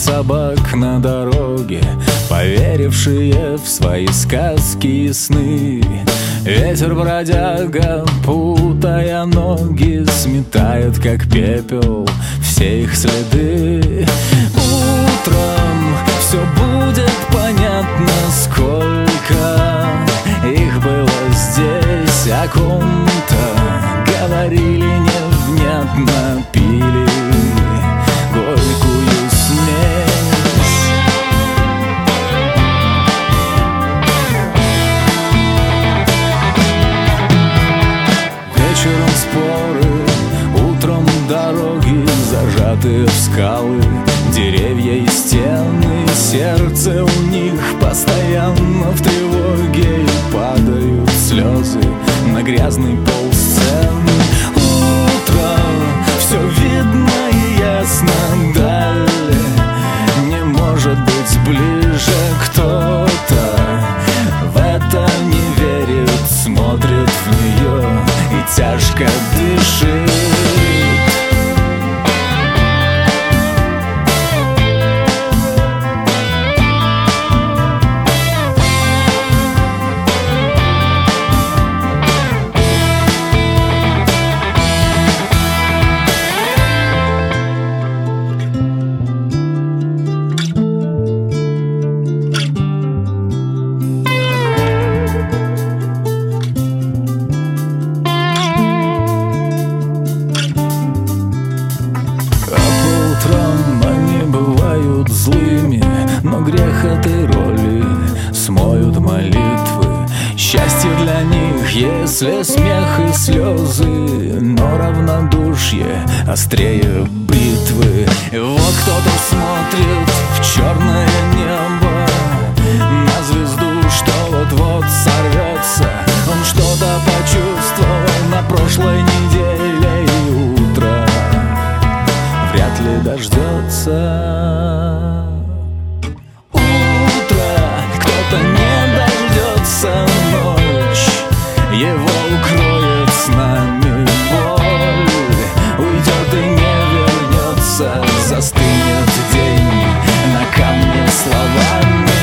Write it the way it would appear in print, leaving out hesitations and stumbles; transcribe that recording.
собак на дороге, поверившие в свои сказки и сны. Ветер бродяга, путая ноги, сметает, как пепел, все их следы. Утром все будет понятно, сколько их было здесь. О ком-то говорили невнятно, пили горькую смесь. Вечером споры, утром дороги, зажатые в скалы, деревья и стены. Сердце у них постоянно в тревоге, и падают слезы на грязный пол сцены. Утром все видно и ясно, далее не может быть ближе. Кто-то в это не верит, смотрит в нее и тяжко дышит. Они бывают злыми, но грех этой роли смоют молитвы. Счастье для них, если смех и слезы, но равнодушие острее бритвы. И вот кто-то смотрит в черное небо, на звезду, что вот-вот сорвется. Он что-то почувствовал на прошлой неделе, и утро вряд ли дождется. Утро кто-то не дождется, ночь его укроет с нами боль. Уйдет и не вернется, застынет день на камне словами.